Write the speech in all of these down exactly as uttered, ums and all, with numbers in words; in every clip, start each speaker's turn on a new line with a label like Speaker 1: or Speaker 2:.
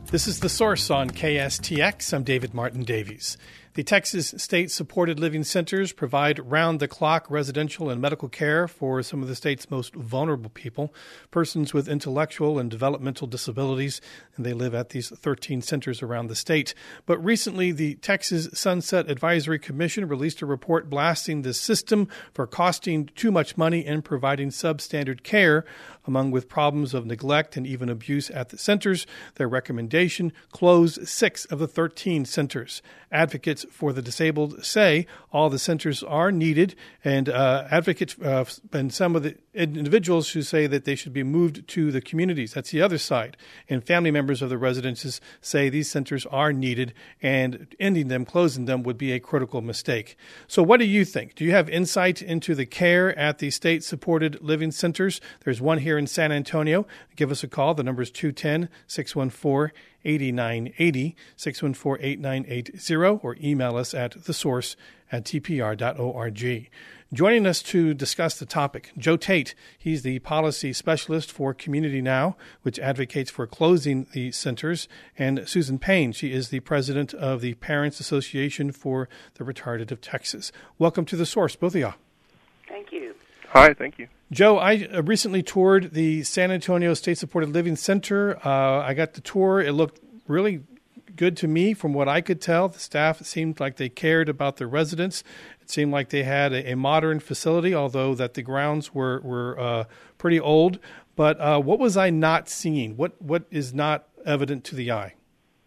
Speaker 1: This is The Source on K S T X. I'm David Martin Davies. The Texas State Supported Living Centers provide round-the-clock residential and medical care for some of the state's most vulnerable people, persons with intellectual and developmental disabilities, and they live at these thirteen centers around the state. But recently, the Texas Sunset Advisory Commission released a report blasting the system for costing too much money and providing substandard care, among with problems of neglect and even abuse at the centers. Their recommendation: close six of the thirteen centers. Advocates for the disabled say all the centers are needed, and uh, advocates uh, and some of the individuals who say that they should be moved to the communities. That's the other side. And family members of the residents say these centers are needed, and ending them, closing them, would be a critical mistake. So what do you think? Do you have insight into the care at the state-supported living centers? There's one here in San Antonio. Give us a call. The number is two one zero, six one four, eight nine eight zero, six one four, eight nine eight zero, or email us at thesource at t p r dot org. Joining us to discuss the topic, Joe Tate. He's the policy specialist for Community Now, which advocates for closing the centers, and Susan Payne. She is the president of the Parents Association for the Retarded of Texas. Welcome to The Source, both of y'all.
Speaker 2: Thank you.
Speaker 3: Hi, thank you.
Speaker 1: Joe, I recently toured the San Antonio State Supported Living Center. Uh, I got the tour. It looked really good to me from what I could tell. The staff seemed like they cared about the residents. It seemed like they had a, a modern facility, although that the grounds were, were uh, pretty old. But uh, what was I not seeing? What What is not evident to the eye?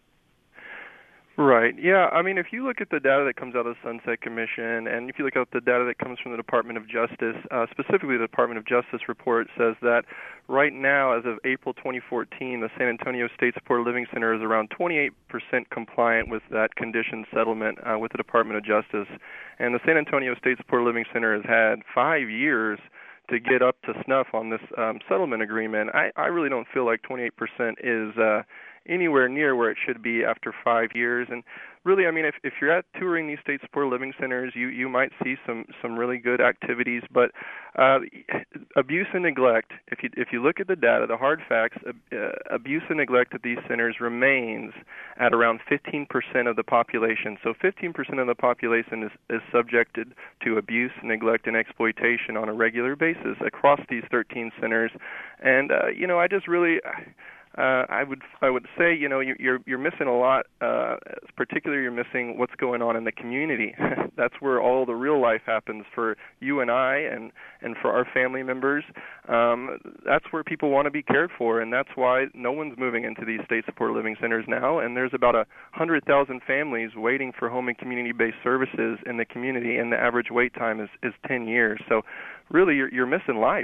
Speaker 3: Right. Yeah. I mean, if you look at the data that comes out of the Sunset Commission, and if you look at the data that comes from the Department of Justice, uh, specifically the Department of Justice report says that right now, as of April twenty fourteen, the San Antonio State Supported Living Center is around twenty-eight percent compliant with that condition settlement uh, with the Department of Justice. And the San Antonio State Supported Living Center has had five years to get up to snuff on this um, settlement agreement. I, I really don't feel like twenty-eight percent is uh, anywhere near where it should be after five years. And really, I mean, if, if you're at touring these state supported living centers, you, you might see some, some really good activities. But uh, abuse and neglect, if you if you look at the data, the hard facts, uh, abuse and neglect at these centers remains at around fifteen percent of the population. So fifteen percent of the population is, is subjected to abuse, neglect, and exploitation on a regular basis across these thirteen centers. And, uh, you know, I just really... Uh, I would I would say, you know, you're you're missing a lot. Uh, particularly, you're missing what's going on in the community. That's where all the real life happens for you and I, and, and for our family members. Um, that's where people want to be cared for, and that's why no one's moving into these state supported living centers now. And there's about a hundred thousand families waiting for home and community-based services in the community, and the average wait time is, is ten years. So, really, you're you're missing life.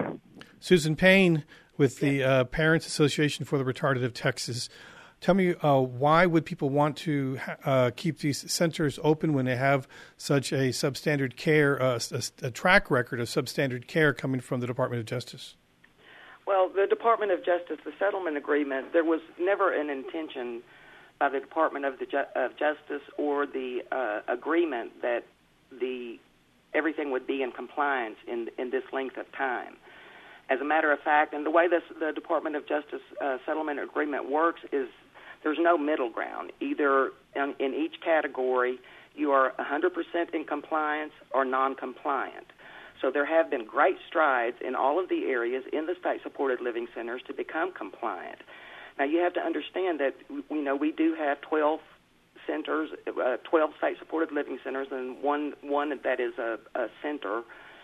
Speaker 1: Susan Payne, with the uh, Parents Association for the Retarded of Texas. Tell me, uh, why would people want to uh, keep these centers open when they have such a substandard care, uh, a, a track record of substandard care coming from the Department of Justice?
Speaker 2: Well, the Department of Justice, the settlement agreement, there was never an intention by the Department of, the Ju- of Justice or the uh, agreement that the everything would be in compliance in in this length of time. As a matter of fact, and the way this, the Department of Justice uh, settlement agreement works is there's no middle ground. Either in, in each category you are one hundred percent in compliance or non-compliant. So there have been great strides in all of the areas in the state-supported living centers to become compliant. Now, you have to understand that you know we do have twelve centers, uh, twelve state-supported living centers, and one one that is a, a center.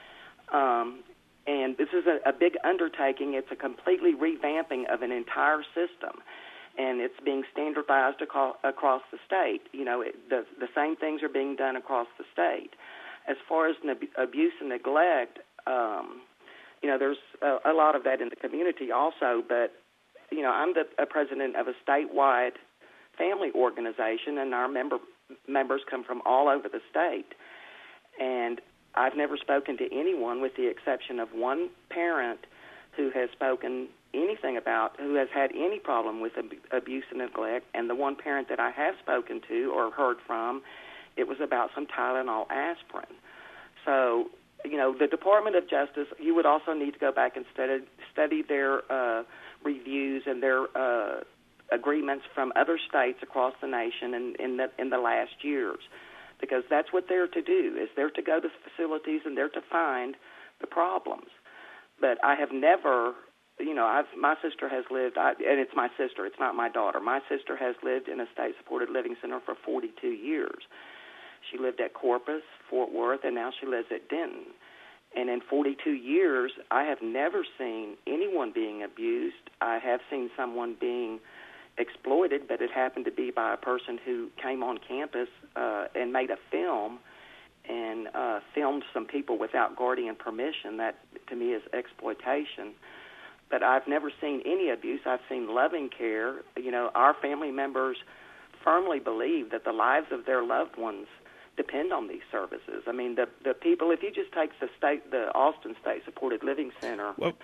Speaker 2: Um, And this is a, a big undertaking. It's a completely revamping of an entire system, and it's being standardized aco- across the state. You know, it, the, the same things are being done across the state. As far as ne- abuse and neglect, um, you know, there's a, a lot of that in the community also, but, you know, I'm the a president of a statewide family organization, and our member members come from all over the state. And I've never spoken to anyone, with the exception of one parent who has spoken anything about, who has had any problem with ab- abuse and neglect, and the one parent that I have spoken to or heard from, it was about some Tylenol aspirin. So, you know, the Department of Justice, you would also need to go back and study, study their uh, reviews and their uh, agreements from other states across the nation in, in the in the last years, because that's what they're to do. Is they're to go to facilities and they're to find the problems. But I have never, you know, I've my sister has lived, I, and it's my sister, it's not my daughter. My sister has lived in a state-supported living center for forty-two years. She lived at Corpus, Fort Worth, and now she lives at Denton. And in forty-two years, I have never seen anyone being abused. I have seen someone being exploited, but it happened to be by a person who came on campus uh, and made a film and uh, filmed some people without guardian permission. That, to me, is exploitation. But I've never seen any abuse. I've seen loving care. You know, our family members firmly believe that the lives of their loved ones depend on these services. I mean, the the people, if you just take the state, the Austin State Supported Living Center.
Speaker 1: Well,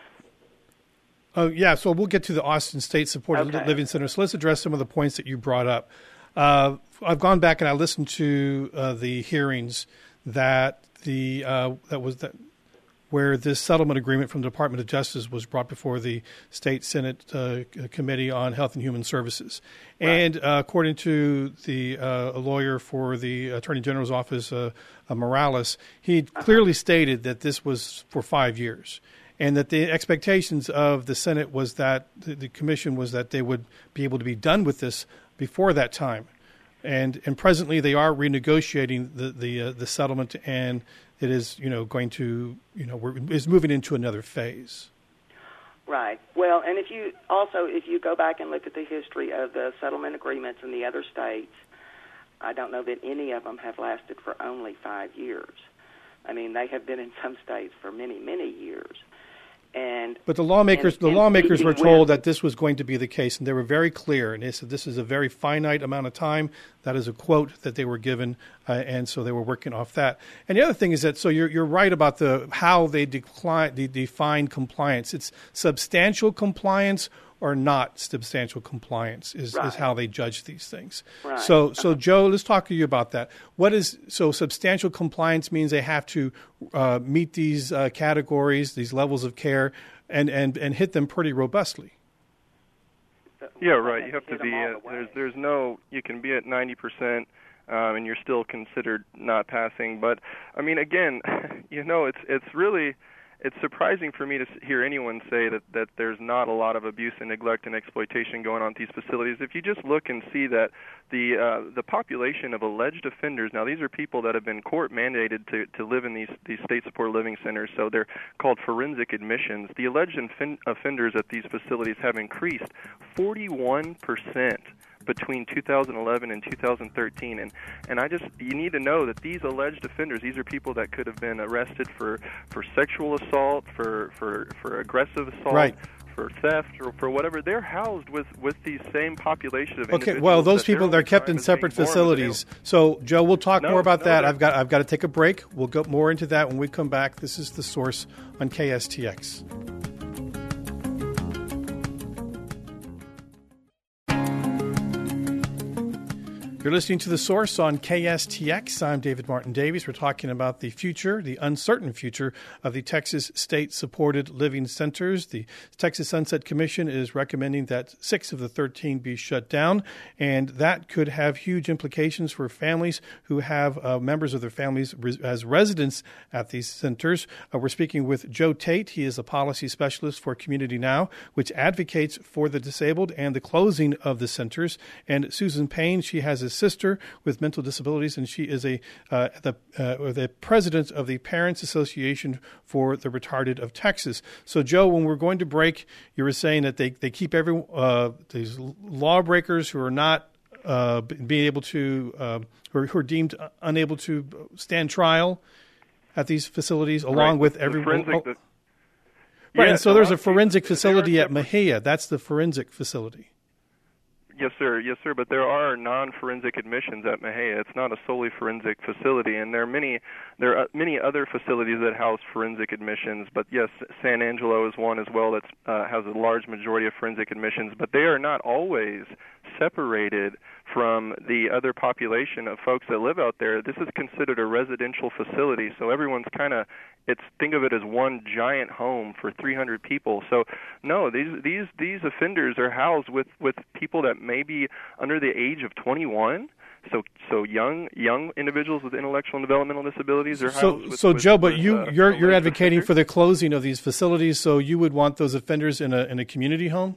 Speaker 1: oh, yeah, so we'll get to the Austin State Supported
Speaker 2: Okay.
Speaker 1: Living Center. So let's address some of the points that you brought up. Uh, I've gone back and I listened to uh, the hearings that the uh, that was that where this settlement agreement from the Department of Justice was brought before the State Senate uh, Committee on Health and Human Services. Right. And uh, according to the uh, a lawyer for the Attorney General's office, uh, uh, Morales, he uh-huh. clearly stated that this was for five years. And that the expectations of the Senate was that the, the commission was that they would be able to be done with this before that time. And and presently they are renegotiating the the, uh, the settlement, and it is, you know, going to, you know, we're, is moving into another phase.
Speaker 2: Right. Well, and if you also, if you go back and look at the history of the settlement agreements in the other states, I don't know that any of them have lasted for only five years. I mean, they have been in some states for many, many years. And
Speaker 1: but the lawmakers,
Speaker 2: and,
Speaker 1: the
Speaker 2: and
Speaker 1: lawmakers were
Speaker 2: with,
Speaker 1: told that this was going to be the case, and they were very clear. And they said this is a very finite amount of time. That is a quote that they were given, uh, and so they were working off that. And the other thing is that so you're you're right about the how they decline, they define compliance. It's substantial compliance or not substantial compliance is,
Speaker 2: right.
Speaker 1: is how they judge these things.
Speaker 2: Right.
Speaker 1: So, so Joe, let's talk to you about that. What is so substantial compliance means they have to uh, meet these uh, categories, these levels of care, and, and, and hit them pretty robustly.
Speaker 3: Yeah, right. You have to be at, there's there's no you can be at ninety percent um, and you're still considered not passing. But I mean, again, you know, it's it's really. It's surprising for me to hear anyone say that, that there's not a lot of abuse and neglect and exploitation going on at these facilities. If you just look and see that the uh, the population of alleged offenders, now these are people that have been court mandated to, to live in these, these state-supported living centers, so they're called forensic admissions. The alleged infin- offenders at these facilities have increased forty-one percent between two thousand eleven and two thousand thirteen, and and I just you need to know that these alleged offenders, these are people that could have been arrested for, for sexual assault, for, for, for aggressive assault,
Speaker 1: right.
Speaker 3: for theft, or for whatever. They're housed with, with these same population of
Speaker 1: okay,
Speaker 3: individuals.
Speaker 1: well, those
Speaker 3: that
Speaker 1: people they're kept in separate facilities. So, Joe, we'll talk
Speaker 3: no,
Speaker 1: more about
Speaker 3: no,
Speaker 1: that. I've got I've got to take a break. We'll go more into that when we come back. This is The Source on K S T X. You're listening to The Source on K S T X. I'm David Martin Davies. We're talking about the future, the uncertain future of the Texas State-Supported Living Centers. The Texas Sunset Commission is recommending that six of the thirteen be shut down, and that could have huge implications for families who have uh, members of their families res- as residents at these centers. Uh, we're speaking with Joe Tate. He is a policy specialist for Community Now, which advocates for the disabled and the closing of the centers. And Susan Payne, she has a sister with mental disabilities, and she is a uh, the uh, the president of the Parents Association for the Retarded of Texas. So, Joe, when we're going to break, you were saying that they they keep every uh, these lawbreakers who are not uh, being able to uh, who, are, who are deemed unable to stand trial at these facilities, along
Speaker 3: right.
Speaker 1: with
Speaker 3: the
Speaker 1: everyone.
Speaker 3: Forensic, the,
Speaker 1: right,
Speaker 3: yeah,
Speaker 1: and so there's a
Speaker 3: honestly,
Speaker 1: forensic facility at
Speaker 3: separate.
Speaker 1: Mejia. That's the forensic facility.
Speaker 3: Yes, sir. Yes, sir. But there are non-forensic admissions at Mejia. It's not a solely forensic facility, and there are many there are many other facilities that house forensic admissions. But yes, San Angelo is one as well that uh, has a large majority of forensic admissions. But they are not always separated from the other population of folks that live out there. This is considered a residential facility, so everyone's kind of it's think of it as one giant home for three hundred people. So no, these these these offenders are housed with with people that may be under the age of twenty-one. So, so young, young individuals with intellectual and developmental disabilities are housed.
Speaker 1: So,
Speaker 3: with,
Speaker 1: so
Speaker 3: with,
Speaker 1: Joe, but
Speaker 3: with,
Speaker 1: you,
Speaker 3: uh,
Speaker 1: you're you're advocating
Speaker 3: offenders.
Speaker 1: for the closing of these facilities. So, you would want those offenders in a in a community home?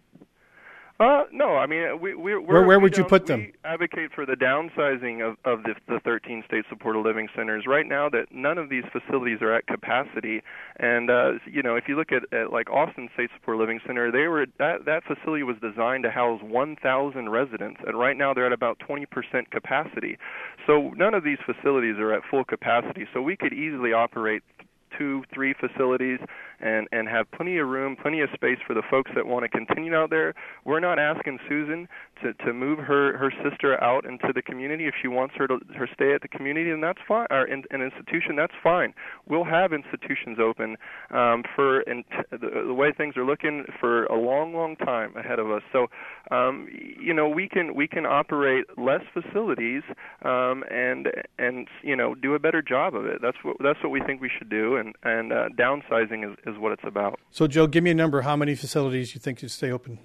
Speaker 3: Uh, no, I mean, we, we're,
Speaker 1: where where
Speaker 3: we
Speaker 1: would you put
Speaker 3: we
Speaker 1: them?
Speaker 3: We advocate for the downsizing of, of the, the thirteen state supported living centers. Right now, that none of these facilities are at capacity, and uh, you know, if you look at, at like Austin State Supported Living Center, they were that that facility was designed to house one thousand residents, and right now they're at about twenty percent capacity. So none of these facilities are at full capacity. So we could easily operate two, three facilities and, and have plenty of room, plenty of space for the folks that want to continue out there. We're not asking Susan to, to move her, her sister out into the community. If she wants her to her stay at the community, then that's fine, or in an institution, that's fine. We'll have institutions open um, for and t- the, the way things are looking for a long, long time ahead of us. So, um, you know, we can we can operate less facilities um, and and you know do a better job of it. That's what that's what we think we should do. And and uh, downsizing is, is what it's about.
Speaker 1: So, Joe, give me a number. How many facilities you think should stay open?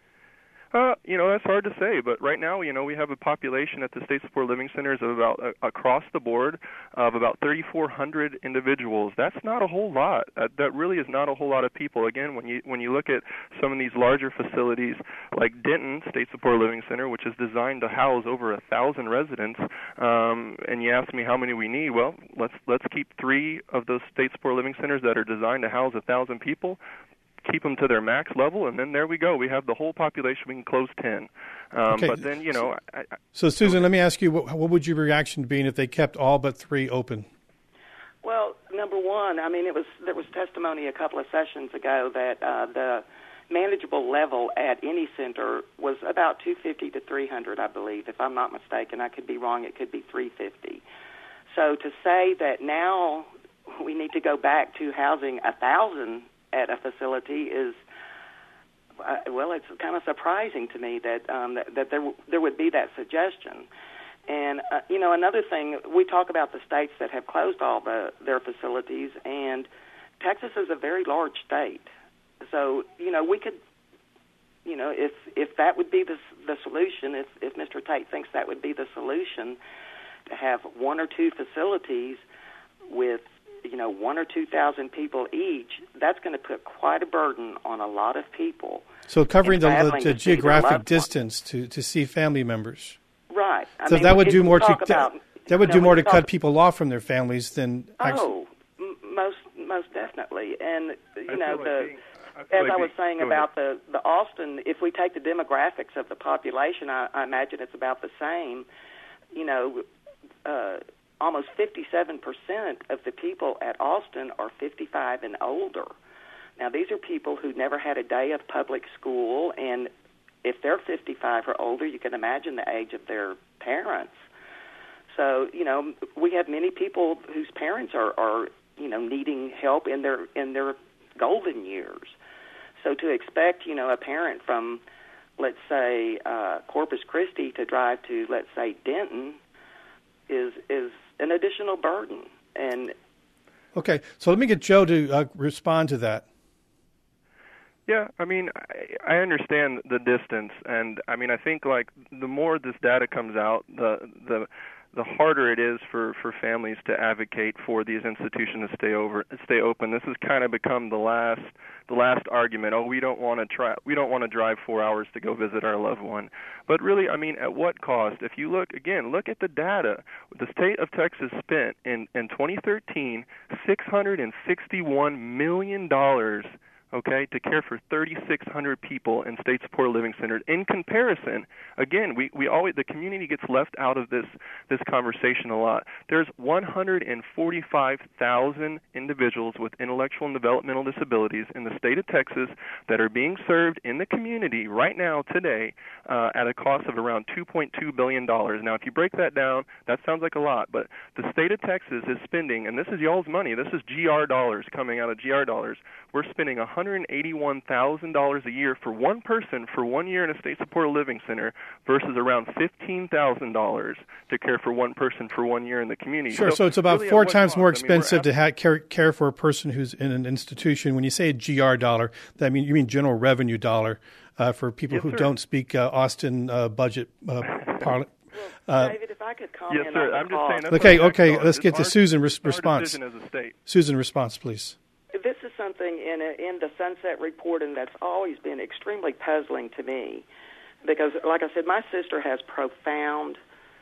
Speaker 3: Uh, you know, that's hard to say, but right now, you know, we have a population at the State Supported Living Centers of about, uh, across the board, of about thirty-four hundred individuals. That's not a whole lot. Uh, that really is not a whole lot of people. Again, when you when you look at some of these larger facilities, like Denton State Supported Living Center, which is designed to house over a thousand residents, um, and you ask me how many we need, well, let's let's keep three of those State Supported Living Centers that are designed to house a thousand people. Keep them to their max level, and then there we go. We have the whole population. We can close ten. Um,
Speaker 1: okay.
Speaker 3: But then, you know... I, I,
Speaker 1: so, Susan, let me ask you, what, what would your reaction be if they kept all but three open?
Speaker 2: Well, number one, I mean, it was there was testimony a couple of sessions ago that uh, the manageable level at any center was about two fifty to three hundred, I believe. If I'm not mistaken, I could be wrong. It could be three fifty. So to say that now we need to go back to housing one thousand at a facility is, uh, well, it's kind of surprising to me that um, that, that there there would be that suggestion. And, uh, you know, another thing, we talk about the states that have closed all the, their facilities, and Texas is a very large state. So, you know, we could, you know, if if that would be the, the solution, if, if Mister Tate thinks that would be the solution, to have one or two facilities with, you know, one or two thousand people each, that's going to put quite a burden on a lot of people.
Speaker 1: So covering the, the geographic
Speaker 2: distance
Speaker 1: to, to see family members.
Speaker 2: Right. I
Speaker 1: so
Speaker 2: mean,
Speaker 1: that would do more to
Speaker 2: about,
Speaker 1: that would
Speaker 2: you know,
Speaker 1: do more to
Speaker 2: talk,
Speaker 1: cut people off from their families than. Actually.
Speaker 2: Oh, m- most most definitely. And you
Speaker 3: I
Speaker 2: know,
Speaker 3: like
Speaker 2: the
Speaker 3: being, I
Speaker 2: as
Speaker 3: like
Speaker 2: I was
Speaker 3: being,
Speaker 2: saying about the the Austin, if we take the demographics of the population, I, I imagine it's about the same. You know. Uh, Almost fifty-seven percent of the people at Austin are fifty-five and older. Now, these are people who never had a day of public school, and if they're fifty-five or older, you can imagine the age of their parents. So, you know, we have many people whose parents are, are you know, needing help in their in their golden years. So to expect, you know, a parent from, let's say, uh, Corpus Christi to drive to, let's say, Denton is is an additional burden. And
Speaker 1: okay, so let me get Joe to uh, respond to that.
Speaker 3: Yeah, I mean, I, I understand the distance, and I mean, I think like the more this data comes out, the the the harder it is for, for families to advocate for these institutions to stay over stay open. This has kind of become the last the last argument. Oh, we don't want to try we don't want to drive four hours to go visit our loved one. But really, I mean, at what cost? If you look again, look at the data. The state of Texas spent in, in twenty thirteen six hundred sixty-one million dollars. Okay, to care for thirty-six hundred people in state supported living centers. In comparison, again, we, we always the community gets left out of this this conversation a lot. There's one hundred forty-five thousand individuals with intellectual and developmental disabilities in the state of Texas that are being served in the community right now today uh, at a cost of around two point two billion dollars. Now, if you break that down, that sounds like a lot, but the state of Texas is spending, and this is y'all's money, this is G R dollars coming out of G R dollars, we're spending one hundred eighty-one thousand dollars a year for one person for one year in a state-supported living center versus around fifteen thousand dollars to care for one person for one year in the community.
Speaker 1: Sure, so, so it's about really four times cost? more expensive I mean, to ha- care, care for a person who's in an institution. When you say a G R dollar, that mean you mean general revenue dollar uh, for people
Speaker 3: yes,
Speaker 1: who
Speaker 3: sir.
Speaker 1: don't speak uh, Austin uh, budget uh, parlance.
Speaker 2: Uh, David, if I could comment
Speaker 3: yes, sir.
Speaker 2: on
Speaker 3: I'm
Speaker 2: the
Speaker 3: just saying.
Speaker 1: Okay, okay. Let's
Speaker 3: it's
Speaker 1: get to
Speaker 3: our,
Speaker 1: Susan res- response.
Speaker 3: Decision as a state.
Speaker 1: Susan, response, please.
Speaker 2: This is something in a, in the Sunset Report, and that's always been extremely puzzling to me, because, like I said, my sister has profound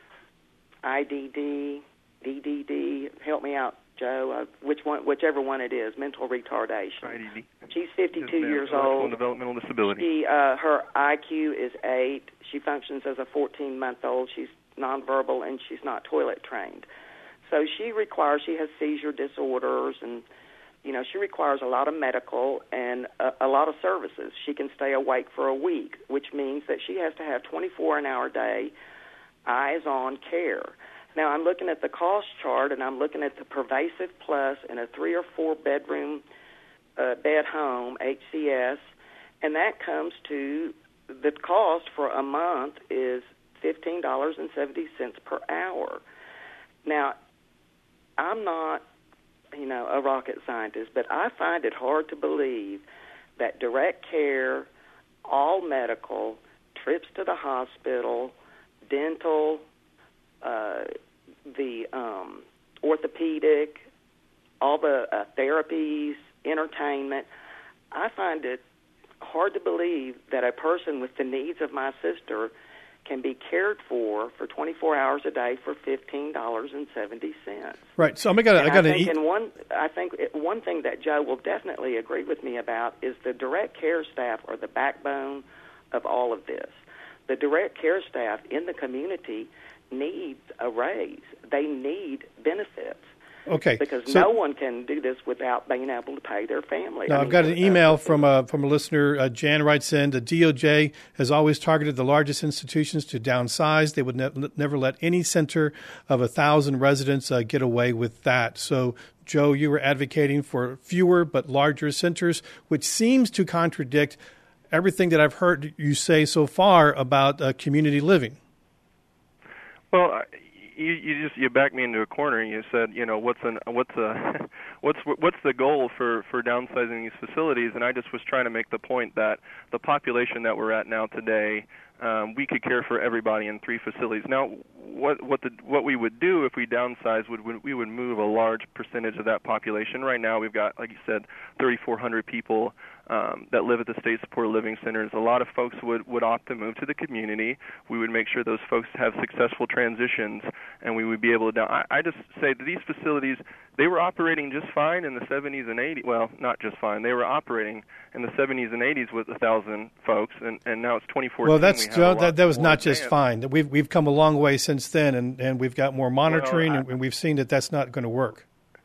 Speaker 2: I D D, D D D. Help me out, Joe. Uh, which one? Whichever one it is. Mental retardation.
Speaker 3: I D D.
Speaker 2: She's fifty-two
Speaker 3: yes,
Speaker 2: years
Speaker 3: old.
Speaker 2: old.
Speaker 3: Developmental disability.
Speaker 2: She, uh, her I Q is eight. She functions as a fourteen-month-old. She's nonverbal, and she's not toilet trained. So she requires, she has seizure disorders, and, you know, she requires a lot of medical and a, a lot of services. She can stay awake for a week, which means that she has to have twenty-four an hour day, eyes-on care. Now, I'm looking at the cost chart, and I'm looking at the Pervasive Plus in a three- or four-bedroom uh, bed home, H C S, and that comes to, the cost for a month is fifteen dollars and seventy cents per hour. Now, I'm not, you know, a rocket scientist, but I find it hard to believe that direct care, all medical, trips to the hospital, dental, uh, the um, orthopedic, all the uh, therapies, entertainment, I find it hard to believe that a person with the needs of my sister can be cared for for twenty-four hours a day for fifteen dollars and seventy cents.
Speaker 1: Right. So I got I got to
Speaker 2: eat. And one, I think it, one thing that Joe will definitely agree with me about is the direct care staff are the backbone of all of this. The direct care staff in the community needs a raise. They need benefits.
Speaker 1: Okay.
Speaker 2: Because
Speaker 1: so,
Speaker 2: no one can do this without being able to pay their family.
Speaker 1: Now,
Speaker 2: I
Speaker 1: I've
Speaker 2: mean,
Speaker 1: got an
Speaker 2: uh,
Speaker 1: email from a, from a listener. Uh, Jan writes in, the D O J has always targeted the largest institutions to downsize. They would ne- never let any center of a thousand residents uh, get away with that. So, Joe, you were advocating for fewer but larger centers, which seems to contradict everything that I've heard you say so far about uh, community living.
Speaker 3: Well, I, You, you just you backed me into a corner and you said, you know, what's an what's a what's what's the goal for, for downsizing these facilities? And I just was trying to make the point that the population that we're at now today, um, we could care for everybody in three facilities. Now, what what the what we would do if we downsize would, would we would move a large percentage of that population. Right now, we've got, like you said, thirty-four hundred people um, that live at the state-supported living centers. A lot of folks would, would opt to move to the community. We would make sure those folks have successful transitions, and we would be able to down. I, I just say that these facilities, they were operating just fine in the seventies and eighties. Well, not just fine. They were operating in the seventies and eighties with a thousand folks, and, and now it's twenty fourteen.
Speaker 1: Well, that's
Speaker 3: we
Speaker 1: Joe, that, that was not
Speaker 3: advanced.
Speaker 1: just fine. We've we've come a long way since then, and, and we've got more monitoring, well, I, and we've seen that that's not going to work.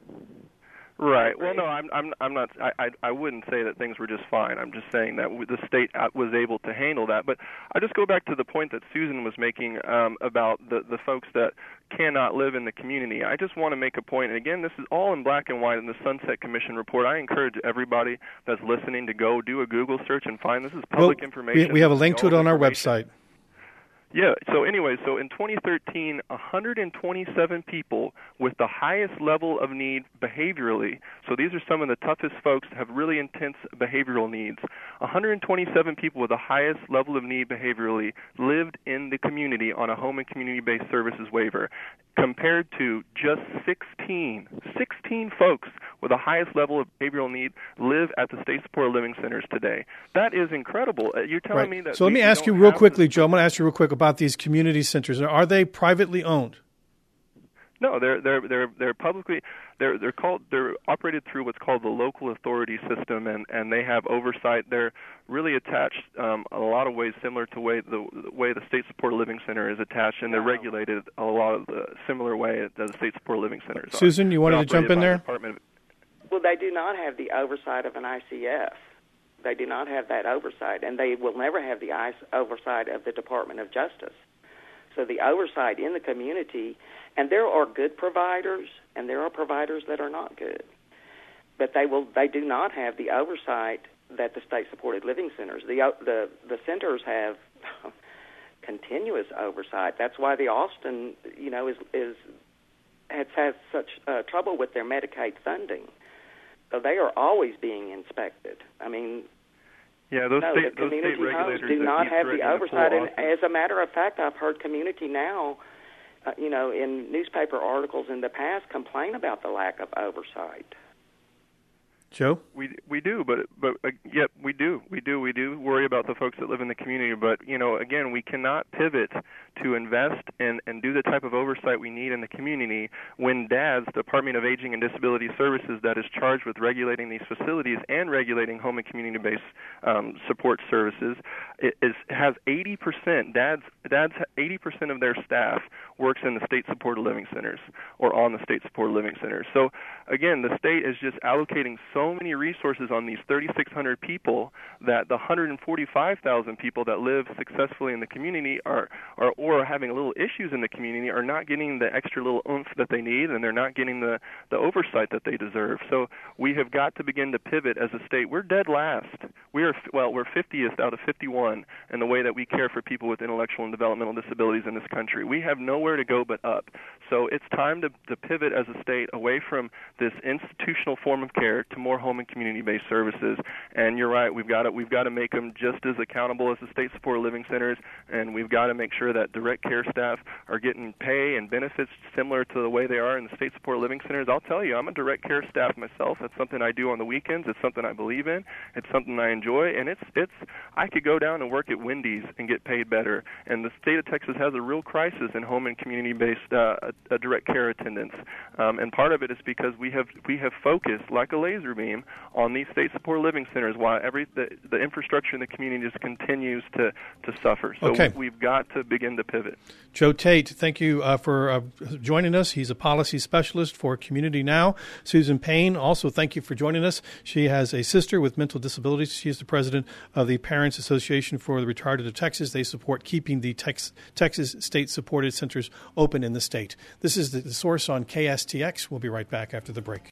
Speaker 3: Right. Well, no, I'm I'm I'm not. I, I I wouldn't say that things were just fine. I'm just saying that the state was able to handle that. But I just go back to the point that Susan was making um, about the the folks that cannot live in the community. I just want to make a point, and again, this is all in black and white in the Sunset Commission report. I encourage everybody that's listening to go do a Google search and find this is public
Speaker 1: well,
Speaker 3: information.
Speaker 1: We, we have a link to it on our website.
Speaker 3: Yeah, so anyway, so in twenty thirteen, one hundred twenty-seven people with the highest level of need behaviorally, so these are some of the toughest folks that have really intense behavioral needs, one hundred twenty-seven people with the highest level of need behaviorally lived in the community on a home and community-based services waiver, compared to just sixteen, sixteen folks with the highest level of behavioral need live at the state-supported living centers today. That is incredible. You're telling
Speaker 1: right.
Speaker 3: me that...
Speaker 1: So let me ask you real quickly, Joe, I'm going to ask you real quick about these community centers. Are they privately owned?
Speaker 3: No, they're they're they're they're publicly they're they're called they're operated through what's called the local authority system, and, and they have oversight. They're really attached um, a lot of ways similar to way the, the way the state supported living center is attached, and they're
Speaker 2: wow.
Speaker 3: regulated a lot of the similar way that the state supported living centers are.
Speaker 1: Susan, you wanted to jump in there?
Speaker 2: Well, they do not have the oversight of an I C F. They do not have that oversight, and they will never have the oversight of the Department of Justice. So the oversight in the community, and there are good providers, and there are providers that are not good. but they will. They do not have the oversight that the state-supported living centers. The the the centers have continuous oversight. That's why the Austin, you know, is is has had such uh, trouble with their Medicaid funding. So they are always being inspected. I mean,
Speaker 3: yeah, those
Speaker 2: no,
Speaker 3: state,
Speaker 2: the
Speaker 3: those
Speaker 2: community
Speaker 3: state
Speaker 2: homes
Speaker 3: regulators
Speaker 2: do not have the oversight. And as a matter of fact, I've heard Community Now, uh, you know, in newspaper articles in the past complain about the lack of oversight.
Speaker 1: Joe?
Speaker 3: We we do, but but uh, yep, we do, we do, we do worry about the folks that live in the community. But you know, again, we cannot pivot to invest and and do the type of oversight we need in the community when D A S, Department of Aging and Disability Services, that is charged with regulating these facilities and regulating home and community-based um, support services, is has eighty percent. D A S D A S eighty percent of their staff works in the state-supported living centers or on the state-supported living centers. So again, the state is just allocating so so many resources on these thirty-six hundred people that the one hundred forty-five thousand people that live successfully in the community are, are or are having little issues in the community are not getting the extra little oomph that they need, and they're not getting the, the oversight that they deserve. So we have got to begin to pivot as a state. We're dead last. We are, well, we're fiftieth out of fifty-one in the way that we care for people with intellectual and developmental disabilities in this country. We have nowhere to go but up. So it's time to, to pivot as a state away from this institutional form of care to more home and community-based services. And you're right, we've got to we've got to make them just as accountable as the state-supported living centers, and we've got to make sure that direct care staff are getting pay and benefits similar to the way they are in the state-supported living centers. I'll tell you, I'm a direct care staff myself. That's something I do on the weekends. It's something I believe in. It's something I enjoy, and it's it's. I could go down and work at Wendy's and get paid better. And the state of Texas has a real crisis in home and community-based uh, uh, direct care attendance, um, and part of it is because we have we have focused like a laser beam on these state-supported living centers while every the, the infrastructure in the community just continues to, to suffer. So
Speaker 1: okay.
Speaker 3: we've got to begin to pivot.
Speaker 1: Joe Tate, thank you uh, for uh, joining us. He's a policy specialist for Community Now. Susan Payne, also thank you for joining us. She has a sister with mental disabilities. She is the president of the Parents Association for the Retarded of Texas. They support keeping the Tex- Texas state-supported centers open in the state. This is the, the Source on K S T X. We'll be right back after the break.